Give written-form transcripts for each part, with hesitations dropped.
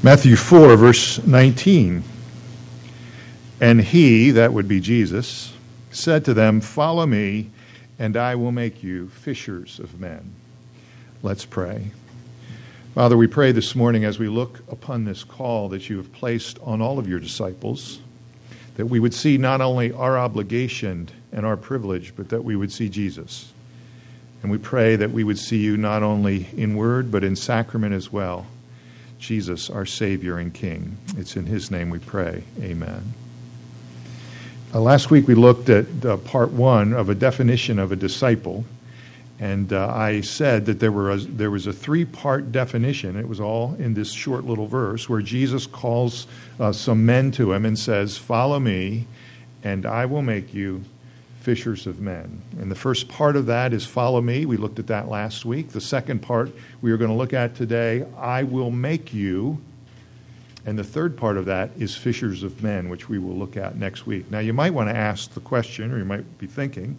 Matthew 4, verse 19. And he, that would be Jesus, said to them, "Follow me, and I will make you fishers of men." Let's pray. Father, we pray this morning as we look upon this call that you have placed on all of your disciples, that we would see not only our obligation and our privilege, but that we would see Jesus. And we pray that we would see you not only in word, but in sacrament as well. Jesus, our Savior and King. It's in his name we pray. Amen. Last week we looked at part one of a definition of a disciple. And I said that there was a three-part definition. It was all in this short little verse where Jesus calls some men to him and says, "Follow me, and I will make you fishers of men." And the first part of that is follow me. We looked at that last week. The second part we are going to look at today, I will make you. And the third part of that is fishers of men, which we will look at next week. Now, you might want to ask the question, or you might be thinking,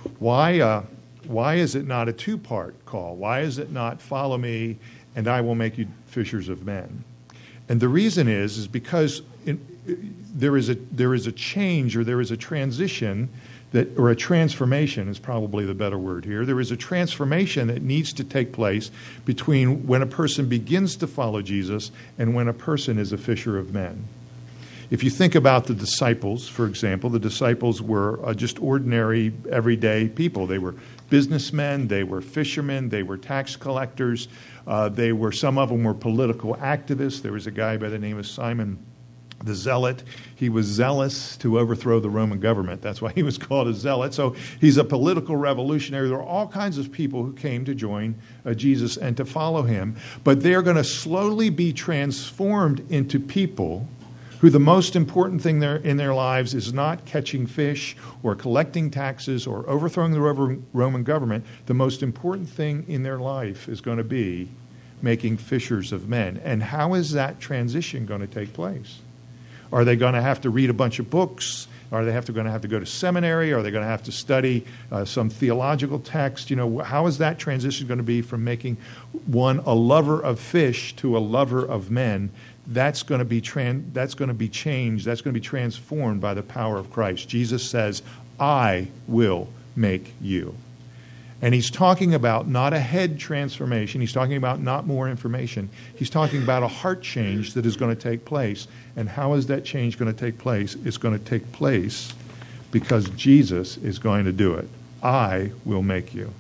why is it not a two-part call? Why is it not follow me and I will make you fishers of men? And the reason is because there is a change, or there is a transition or a transformation is probably the better word here. There is a transformation that needs to take place between when a person begins to follow Jesus and when a person is a fisher of men. If you think about the disciples, for example, the disciples were just ordinary, everyday people. They were businessmen, they were fishermen, they were tax collectors, some of them were political activists. There was a guy by the name of Simon the Zealot. He was zealous to overthrow the Roman government. That's why he was called a zealot. So he's a political revolutionary. There are all kinds of people who came to join Jesus and to follow him. But they're going to slowly be transformed into people who the most important thing in their lives is not catching fish or collecting taxes or overthrowing the Roman government. The most important thing in their life is going to be making fishers of men. And how is that transition going to take place? Are they going to have to read a bunch of books? Are they going to have to go to seminary? Are they going to have to study some theological text? How is that transition going to be from making one a lover of fish to a lover of men? That's going to be changed. That's going to be transformed by the power of Christ. Jesus says, "I will make you." And he's talking about not a head transformation. He's talking about not more information. He's talking about a heart change that is going to take place. And how is that change going to take place? It's going to take place because Jesus is going to do it. I will make you.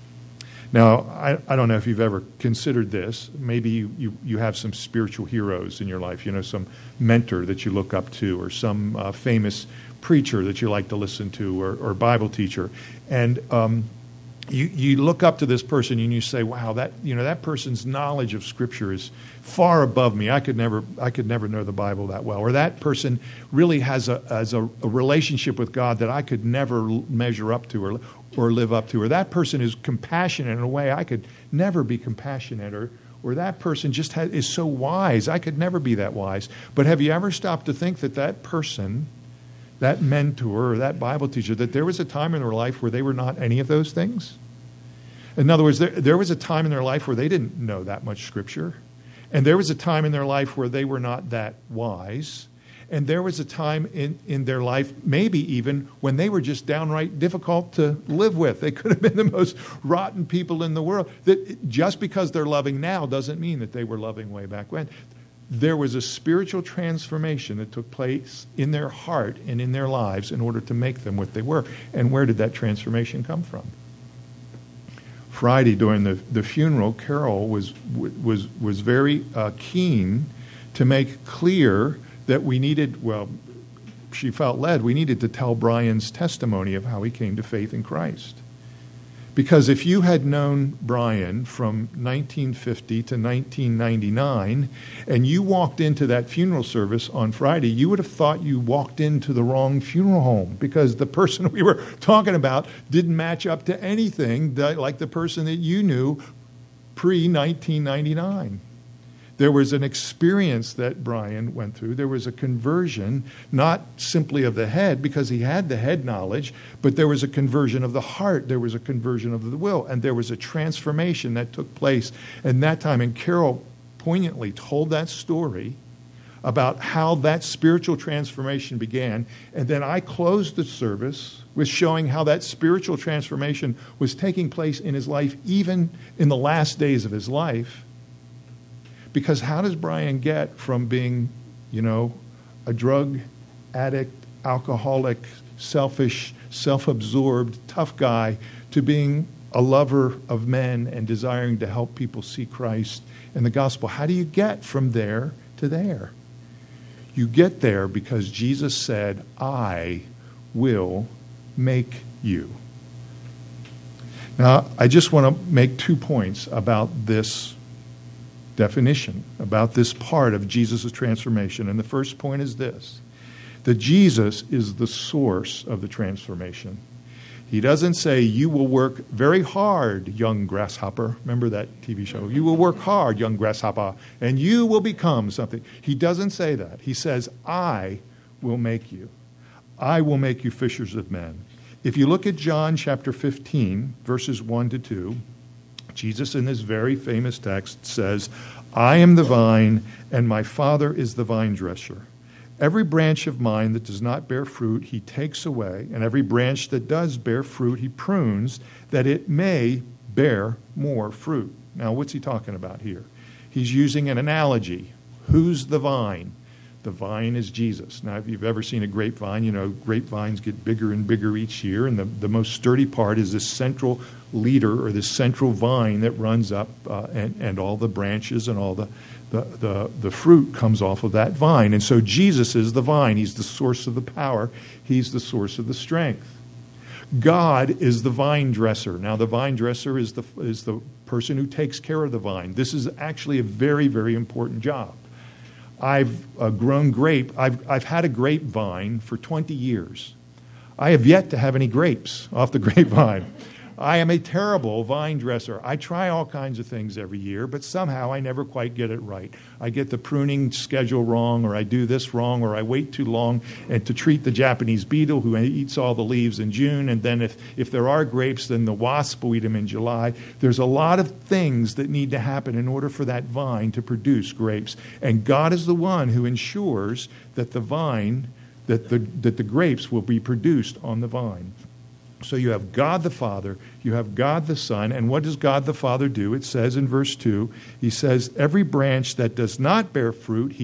Now, I don't know if you've ever considered this. Maybe you have some spiritual heroes in your life, some mentor that you look up to, or some famous preacher that you like to listen to, or Bible teacher. And you look up to this person and you say, "Wow, that person's knowledge of Scripture is far above me. I could never know the Bible that well." Or that person really has a relationship with God that I could never measure up to or live up to. Or that person is compassionate in a way I could never be compassionate. Or that person just is so wise. I could never be that wise. But have you ever stopped to think that person, that mentor or that Bible teacher, that there was a time in their life where they were not any of those things? In other words, there was a time in their life where they didn't know that much Scripture. And there was a time in their life where they were not that wise. And there was a time in their life, maybe even, when they were just downright difficult to live with. They could have been the most rotten people in the world. That just because they're loving now doesn't mean that they were loving way back when. There was a spiritual transformation that took place in their heart and in their lives in order to make them what they were. And where did that transformation come from? Friday, during the funeral, Carol was very keen to make clear that she felt led, we needed to tell Brian's testimony of how he came to faith in Christ. Because if you had known Brian from 1950 to 1999, and you walked into that funeral service on Friday, you would have thought you walked into the wrong funeral home, because the person we were talking about didn't match up to anything like the person that you knew pre-1999. There was an experience that Brian went through. There was a conversion, not simply of the head, because he had the head knowledge, but there was a conversion of the heart. There was a conversion of the will, and there was a transformation that took place in that time. And Carol poignantly told that story about how that spiritual transformation began. And then I closed the service with showing how that spiritual transformation was taking place in his life, even in the last days of his life. Because how does Brian get from being, a drug addict, alcoholic, selfish, self-absorbed, tough guy to being a lover of men and desiring to help people see Christ and the gospel? How do you get from there to there? You get there because Jesus said, I will make you. Now, I just want to make 2 points about this definition, about this part of Jesus' transformation. And the first point is this, that Jesus is the source of the transformation. He doesn't say, you will work very hard, young grasshopper. Remember that TV show? You will work hard, young grasshopper, and you will become something. He doesn't say that. He says, I will make you. I will make you fishers of men. If you look at John chapter 15, verses 1 to 2, Jesus in this very famous text says, I am the vine, and my Father is the vine dresser. Every branch of mine that does not bear fruit, he takes away, and every branch that does bear fruit, he prunes, that it may bear more fruit. Now, what's he talking about here? He's using an analogy. Who's the vine? The vine is Jesus. Now, if you've ever seen a grapevine, grapevines get bigger and bigger each year, and the most sturdy part is this central leader or this central vine that runs up, and all the branches and all the fruit comes off of that vine. And so Jesus is the vine. He's the source of the power. He's the source of the strength. God is the vine dresser. Now, the vine dresser is the person who takes care of the vine. This is actually a very, very important job. I've grown grape. I've had a grapevine for 20 years. I have yet to have any grapes off the grapevine. I am a terrible vine dresser. I try all kinds of things every year, but somehow I never quite get it right. I get the pruning schedule wrong, or I do this wrong, or I wait too long and to treat the Japanese beetle who eats all the leaves in June, and then if there are grapes, then the wasp will eat them in July. There's a lot of things that need to happen in order for that vine to produce grapes. And God is the one who ensures that the vine, that the grapes will be produced on the vine. So you have God the Father, you have God the Son, and what does God the Father do? It says in verse 2, he says, every branch that does not bear fruit,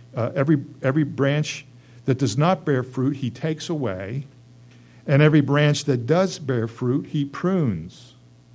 every branch that does not bear fruit, he takes away, and every branch that does bear fruit, he prunes.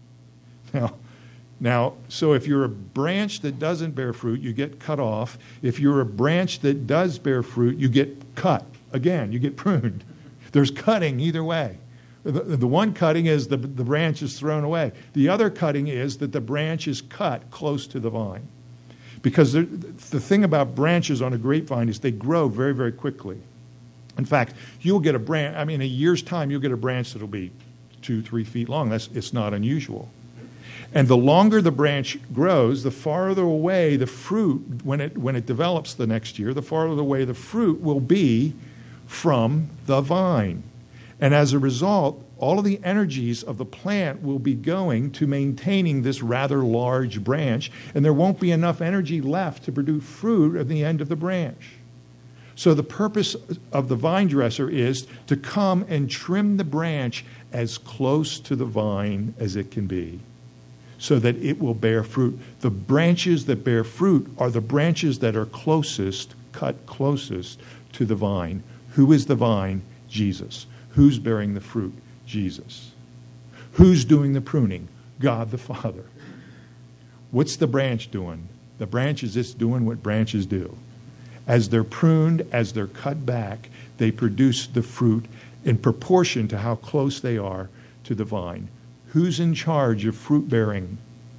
Now, so if you're a branch that doesn't bear fruit, you get cut off. If you're a branch that does bear fruit, you get cut. Again, you get pruned. There's cutting either way. The one cutting is the branch is thrown away. The other cutting is that the branch is cut close to the vine. Because the thing about branches on a grapevine is they grow very, very quickly. In fact, you'll get a branch, in a year's time, you'll get a branch that'll be 2-3 feet long. It's not unusual. And the longer the branch grows, the farther away the fruit, when it develops the next year, the farther away the fruit will be from the vine. And as a result, all of the energies of the plant will be going to maintaining this rather large branch, and there won't be enough energy left to produce fruit at the end of the branch. So the purpose of the vine dresser is to come and trim the branch as close to the vine as it can be, so that it will bear fruit. The branches that bear fruit are the branches that are cut closest to the vine. Who is the vine? Jesus. Who's bearing the fruit? Jesus. Who's doing the pruning? God the Father. What's the branch doing? The branch is just doing what branches do. As they're pruned, as they're cut back, they produce the fruit in proportion to how close they are to the vine. Who's in charge of fruit bearing?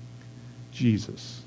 Jesus.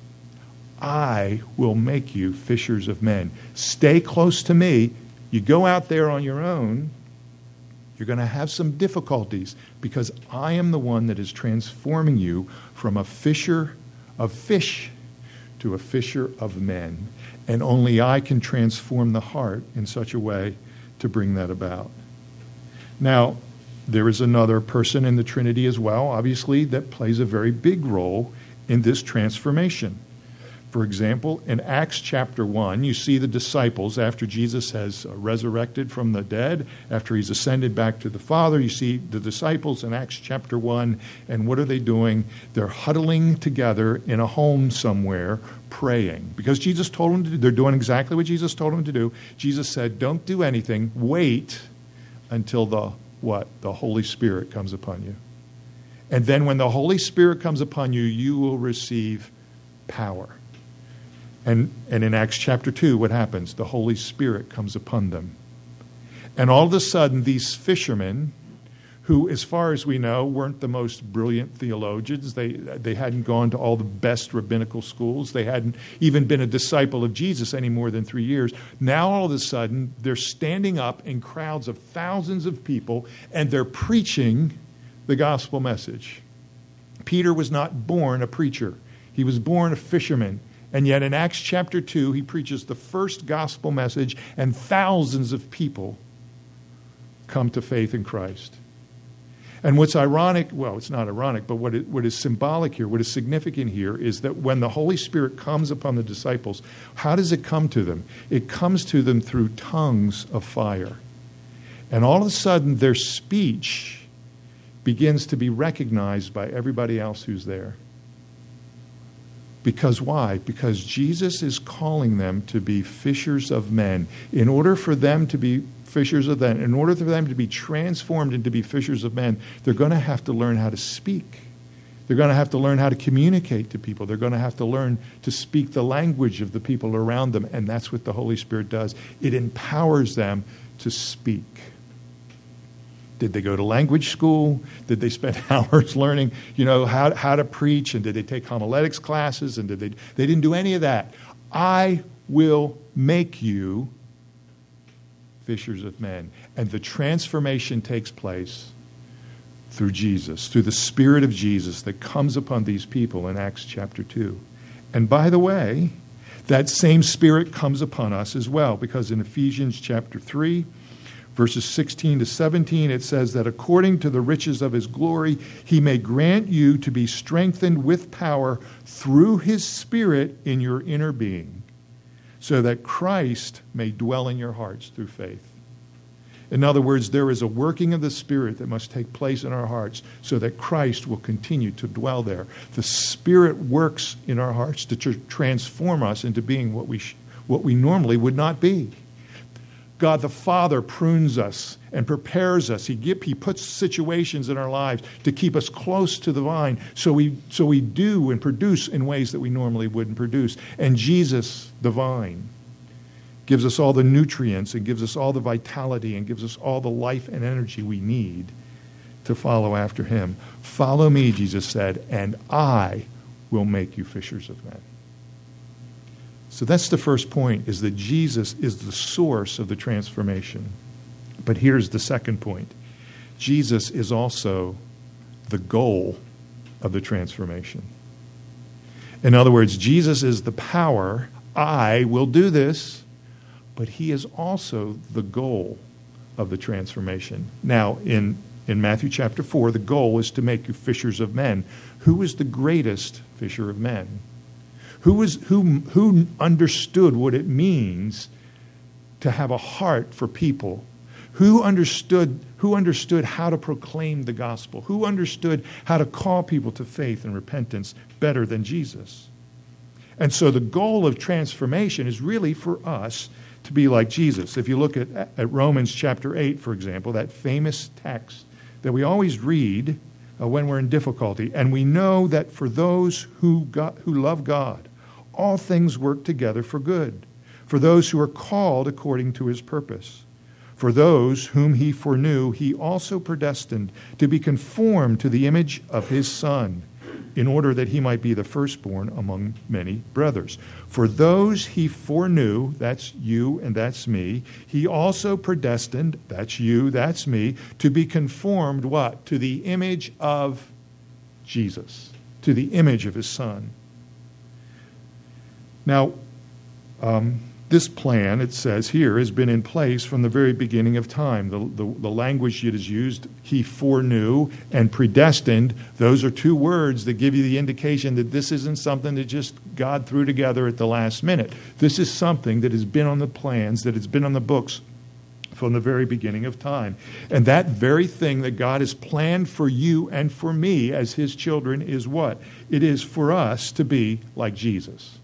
I will make you fishers of men. Stay close to me. You go out there on your own, you're going to have some difficulties because I am the one that is transforming you from a fisher of fish to a fisher of men. And only I can transform the heart in such a way to bring that about. Now, there is another person in the Trinity as well, obviously, that plays a very big role in this transformation. For example, in Acts chapter 1, you see the disciples after Jesus has resurrected from the dead, after he's ascended back to the Father. You see the disciples in Acts chapter 1, and what are they doing? They're huddling together in a home somewhere, praying. Because Jesus told them to do, they're doing exactly what Jesus told them to do. Jesus said, don't do anything, wait until the Holy Spirit comes upon you. And then when the Holy Spirit comes upon you, you will receive power. And in Acts chapter 2, what happens? The Holy Spirit comes upon them. And all of a sudden, these fishermen, who, as far as we know, weren't the most brilliant theologians, they hadn't gone to all the best rabbinical schools, they hadn't even been a disciple of Jesus any more than 3 years. Now, all of a sudden, they're standing up in crowds of thousands of people, and they're preaching the gospel message. Peter was not born a preacher. He was born a fisherman. And yet in Acts chapter 2, he preaches the first gospel message, and thousands of people come to faith in Christ. And what's ironic, well, it's not ironic, but what is symbolic here, what is significant here, is that when the Holy Spirit comes upon the disciples, how does it come to them? It comes to them through tongues of fire. And all of a sudden, their speech begins to be recognized by everybody else who's there. Because why? Because Jesus is calling them to be fishers of men. In order for them to be fishers of men, in order for them to be transformed into be fishers of men, they're going to have to learn how to speak. They're going to have to learn how to communicate to people. They're going to have to learn to speak the language of the people around them. And that's what the Holy Spirit does. It empowers them to speak. Did they go to language school? Did they spend hours learning, how to preach? And did they take homiletics classes? And they didn't do any of that. I will make you fishers of men. And the transformation takes place through Jesus, through the Spirit of Jesus that comes upon these people in Acts chapter 2. And by the way, that same Spirit comes upon us as well, because in Ephesians chapter 3, verses 16 to 17, it says that according to the riches of his glory, he may grant you to be strengthened with power through his Spirit in your inner being, so that Christ may dwell in your hearts through faith. In other words, there is a working of the Spirit that must take place in our hearts so that Christ will continue to dwell there. The Spirit works in our hearts to transform us into being what we normally would not be. God the Father prunes us and prepares us. He puts situations in our lives to keep us close to the vine so we do and produce in ways that we normally wouldn't produce. And Jesus, the vine, gives us all the nutrients and gives us all the vitality and gives us all the life and energy we need to follow after him. Follow me, Jesus said, and I will make you fishers of men. So that's the first point, is that Jesus is the source of the transformation. But here's the second point. Jesus is also the goal of the transformation. In other words, Jesus is the power. I will do this, but he is also the goal of the transformation. Now, in Matthew chapter 4, the goal is to make you fishers of men. Who is the greatest fisher of men? Who understood what it means to have a heart for people? Who understood how to proclaim the gospel? Who understood how to call people to faith and repentance better than Jesus? And so the goal of transformation is really for us to be like Jesus. If you look at Romans chapter 8, for example, that famous text that we always read when we're in difficulty, and we know that for those who love God, all things work together for good, for those who are called according to his purpose. For those whom he foreknew, he also predestined to be conformed to the image of his Son, in order that he might be the firstborn among many brothers. For those he foreknew, that's you and that's me, he also predestined, that's you, that's me, to be conformed, what? To the image of Jesus, to the image of his Son. Now, This plan, it says here, has been in place from the very beginning of time. The language that is used, he foreknew and predestined, those are two words that give you the indication that this isn't something that just God threw together at the last minute. This is something that has been on the plans, that has been on the books from the very beginning of time. And that very thing that God has planned for you and for me as his children is what? It is for us to be like Jesus.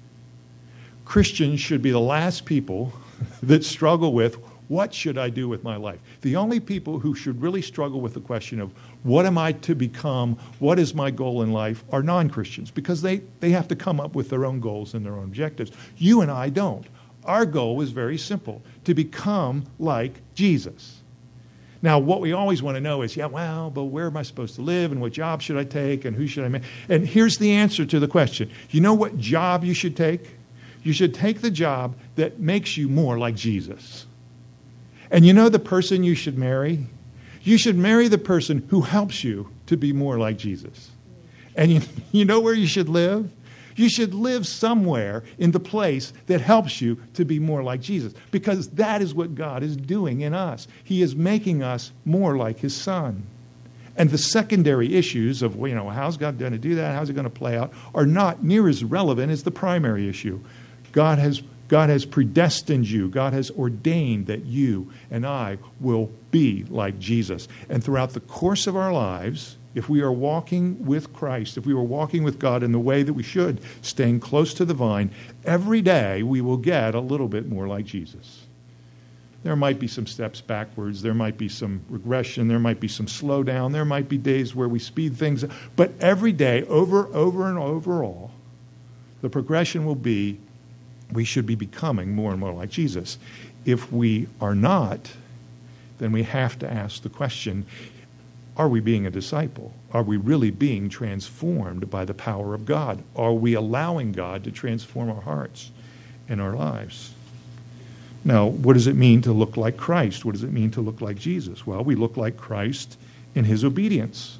Christians should be the last people that struggle with, what should I do with my life? The only people who should really struggle with the question of, what am I to become, what is my goal in life, are non-Christians, because they have to come up with their own goals and their own objectives. You and I don't. Our goal is very simple, to become like Jesus. Now, what we always want to know is, but where am I supposed to live, and what job should I take, and who should I marry? And here's the answer to the question. You know what job you should take? You should take the job that makes you more like Jesus. And you know the person you should marry? You should marry the person who helps you to be more like Jesus. And you know where you should live? You should live somewhere in the place that helps you to be more like Jesus, because that is what God is doing in us. He is making us more like his Son. And the secondary issues of, how's God going to do that? How's it going to play out? Are not near as relevant as the primary issue. God has predestined you. God has ordained that you and I will be like Jesus. And throughout the course of our lives, if we are walking with Christ, if we are walking with God in the way that we should, staying close to the vine, every day we will get a little bit more like Jesus. There might be some steps backwards. There might be some regression. There might be some slowdown. There might be days where we speed things up. But every day, over and overall, the progression will be we should be becoming more and more like Jesus. If we are not, then we have to ask the question, are we being a disciple? Are we really being transformed by the power of God? Are we allowing God to transform our hearts and our lives? Now, what does it mean to look like Christ? What does it mean to look like Jesus? Well, we look like Christ in his obedience.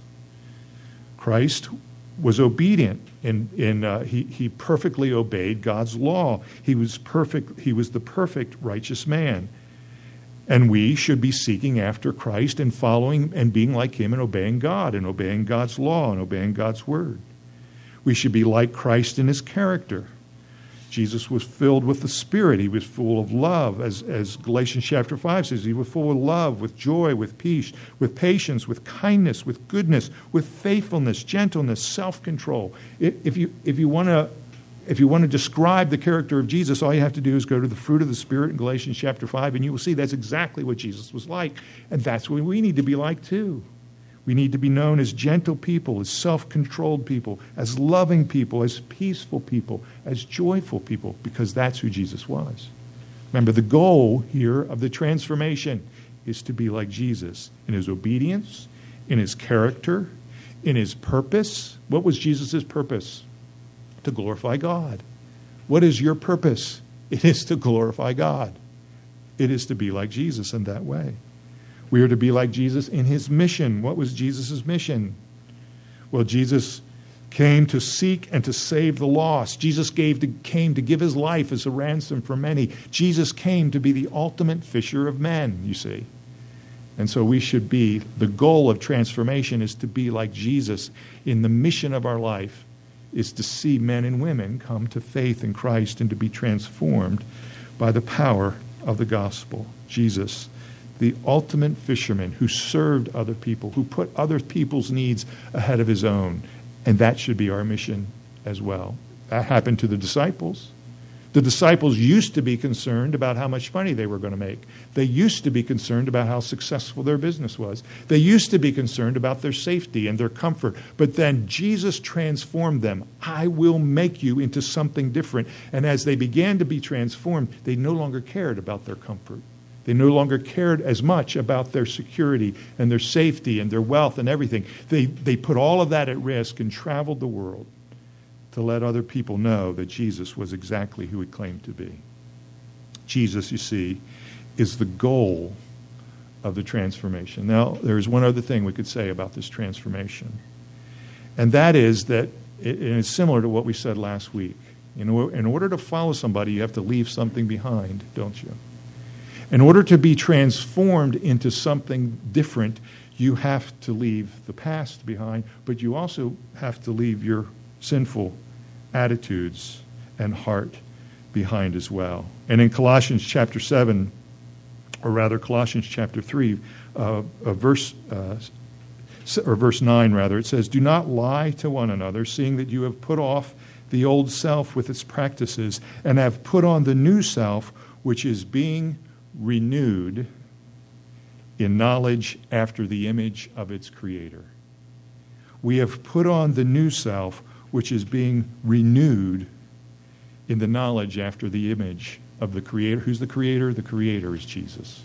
Christ was obedient, and he perfectly obeyed God's law. He was perfect. He was the perfect righteous man. And we should be seeking after Christ and following and being like him and obeying God and obeying God's law and obeying God's word. We should be like Christ in his character. Jesus was filled with the Spirit. He was full of love. As Galatians chapter 5 says, he was full of love, with joy, with peace, with patience, with kindness, with goodness, with faithfulness, gentleness, self-control. If you want to describe the character of Jesus, all you have to do is go to the fruit of the Spirit in Galatians chapter 5, and you will see that's exactly what Jesus was like. And that's what we need to be like too. We need to be known as gentle people, as self-controlled people, as loving people, as peaceful people, as joyful people, because that's who Jesus was. Remember, the goal here of the transformation is to be like Jesus in his obedience, in his character, in his purpose. What was Jesus' purpose? To glorify God. What is your purpose? It is to glorify God. It is to be like Jesus in that way. We are to be like Jesus in his mission. What was Jesus' mission? Well, Jesus came to seek and to save the lost. Jesus came to give his life as a ransom for many. Jesus came to be the ultimate fisher of men, you see. And so we should be, the goal of transformation is to be like Jesus in the mission of our life, is to see men and women come to faith in Christ and to be transformed by the power of the gospel. Jesus, the ultimate fisherman who served other people, who put other people's needs ahead of his own. And that should be our mission as well. That happened to the disciples. The disciples used to be concerned about how much money they were going to make. They used to be concerned about how successful their business was. They used to be concerned about their safety and their comfort. But then Jesus transformed them. I will make you into something different. And as they began to be transformed, they no longer cared about their comfort. They no longer cared as much about their security and their safety and their wealth and everything. They put all of that at risk and traveled the world to let other people know that Jesus was exactly who he claimed to be. Jesus, you see, is the goal of the transformation. Now, there's one other thing we could say about this transformation, and that is that, and it's similar to what we said last week, In order to follow somebody, you have to leave something behind, don't you? In order to be transformed into something different, you have to leave the past behind, but you also have to leave your sinful attitudes and heart behind as well. And in Colossians chapter 7, or rather Colossians chapter 3, verse 9, it says, "Do not lie to one another, seeing that you have put off the old self with its practices, and have put on the new self, which is being renewed in knowledge after the image of its creator." We have put on the new self, which is being renewed in the knowledge after the image of the creator. Who's the creator? The creator is Jesus.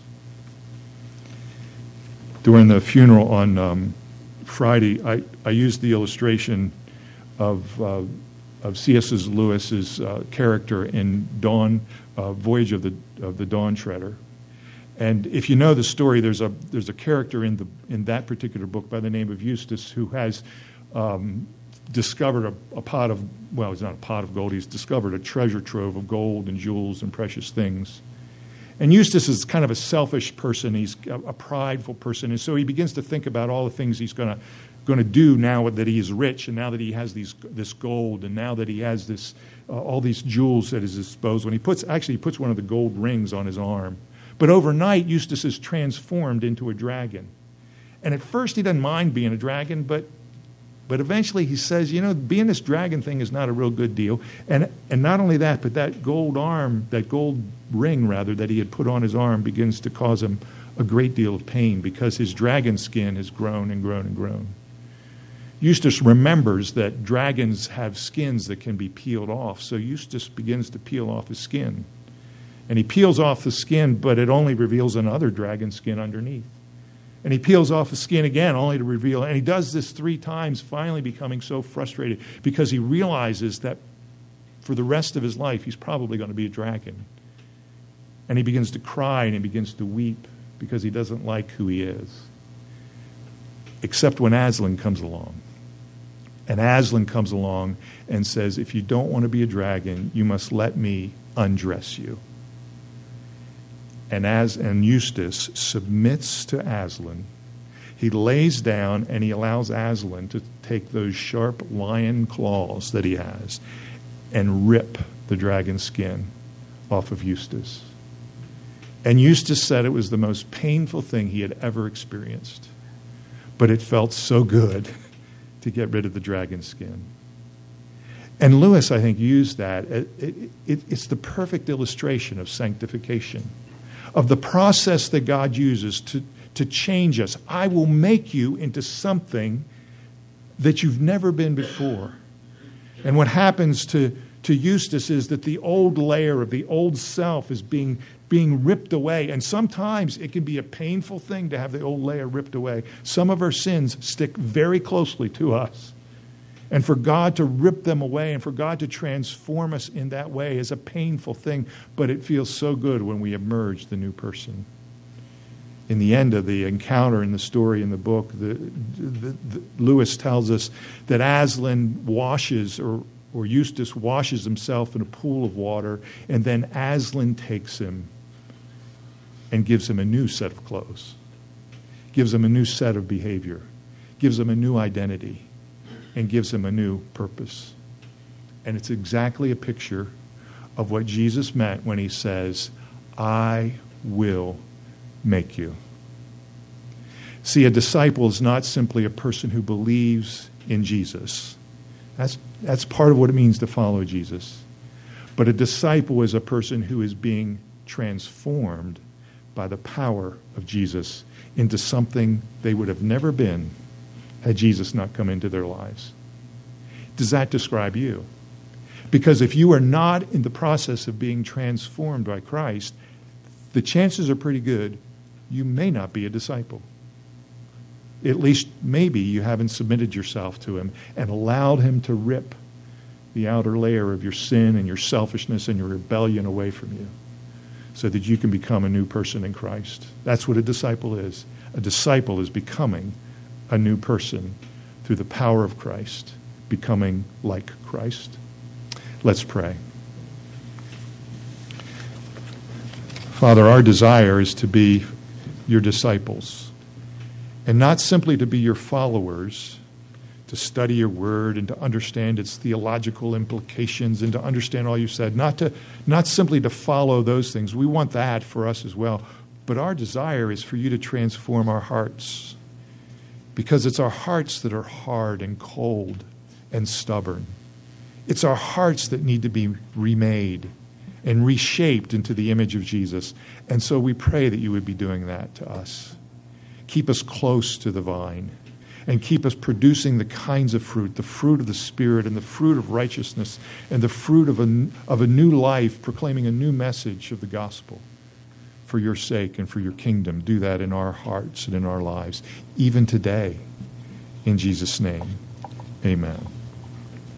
During the funeral on Friday, I used the illustration of C.S. Lewis's character in Dawn, Voyage of the Dawn Treader. And if you know the story, there's a character in that particular book by the name of Eustace who has discovered a pot of, well, it's not a pot of gold, he's discovered a treasure trove of gold and jewels and precious things. And Eustace is kind of a selfish person, he's a prideful person, and so he begins to think about all the things he's going to do now that he is rich, and now that he has this gold, and now that he has this all these jewels at his disposal. And he puts one of the gold rings on his arm. But overnight, Eustace is transformed into a dragon. And at first, he doesn't mind being a dragon, but eventually he says, being this dragon thing is not a real good deal. And not only that, but that gold ring that he had put on his arm begins to cause him a great deal of pain because his dragon skin has grown and grown and grown. Eustace remembers that dragons have skins that can be peeled off, so Eustace begins to peel off his skin. And he peels off the skin, but it only reveals another dragon skin underneath. And he peels off the skin again, only to reveal, and he does this 3 times, finally becoming so frustrated because he realizes that for the rest of his life, he's probably going to be a dragon. And he begins to cry and he begins to weep because he doesn't like who he is. Except when Aslan comes along. And Aslan comes along and says, if you don't want to be a dragon, you must let me undress you. And Eustace submits to Aslan. He lays down and he allows Aslan to take those sharp lion claws that he has and rip the dragon skin off of Eustace. And Eustace said it was the most painful thing he had ever experienced. But it felt so good to get rid of the dragon skin. And Lewis, I think, used that. It's the perfect illustration of sanctification, of the process that God uses to change us. I will make you into something that you've never been before. And what happens to Eustace is that the old layer of the old self is being ripped away. And sometimes it can be a painful thing to have the old layer ripped away. Some of our sins stick very closely to us. And for God to rip them away and for God to transform us in that way is a painful thing, but it feels so good when we emerge the new person. In the end of the encounter in the story in the book, Lewis tells us that Aslan washes, or Eustace washes himself in a pool of water, and then Aslan takes him and gives him a new set of clothes, gives him a new set of behavior, gives him a new identity, and gives him a new purpose. And it's exactly a picture of what Jesus meant when he says, I will make you. See, a disciple is not simply a person who believes in Jesus. That's part of what it means to follow Jesus. But a disciple is a person who is being transformed by the power of Jesus into something they would have never been had Jesus not come into their lives. Does that describe you? Because if you are not in the process of being transformed by Christ, the chances are pretty good you may not be a disciple. At least maybe you haven't submitted yourself to him and allowed him to rip the outer layer of your sin and your selfishness and your rebellion away from you so that you can become a new person in Christ. That's what a disciple is. A disciple is becoming a new person through the power of Christ, becoming like Christ. Let's pray. Father, our desire is to be your disciples, and not simply to be your followers, to study your word and to understand its theological implications and to understand all you said, not simply to follow those things. We want that for us as well. But our desire is for you to transform our hearts, because it's our hearts that are hard and cold and stubborn. It's our hearts that need to be remade and reshaped into the image of Jesus. And so we pray that you would be doing that to us. Keep us close to the vine and keep us producing the kinds of fruit, the fruit of the Spirit and the fruit of righteousness and the fruit of a new life, proclaiming a new message of the gospel. For your sake and for your kingdom, do that in our hearts and in our lives, even today. In Jesus' name, amen.